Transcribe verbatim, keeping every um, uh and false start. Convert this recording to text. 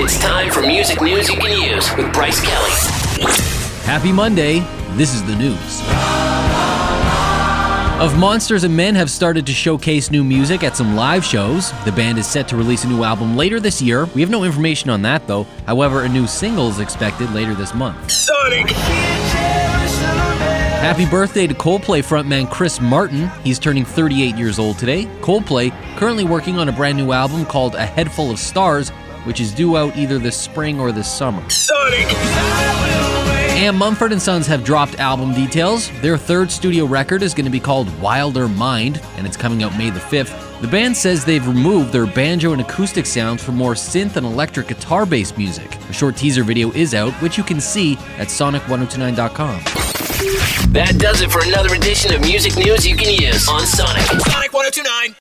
It's time for music news you can use with Bryce Kelly. Happy Monday. This is the news. Of Monsters and Men have started to showcase new music at some live shows. The band is set to release a new album later this year. We have no information on that, though. However, a new single is expected later this month. Sonic! Happy birthday to Coldplay frontman Chris Martin. He's turning thirty-eight years old today. Coldplay currently working on a brand new album called A Head Full of Stars, which is due out either this spring or this summer. Sonic! And Mumford and Sons have dropped album details. Their third studio record is going to be called Wilder Mind, and it's coming out May the fifth. The band says they've removed their banjo and acoustic sounds for more synth and electric guitar-based music. A short teaser video is out, which you can see at sonic ten twenty-nine dot com. That does it for another edition of music news you can use on Sonic. Sonic ten twenty-nine.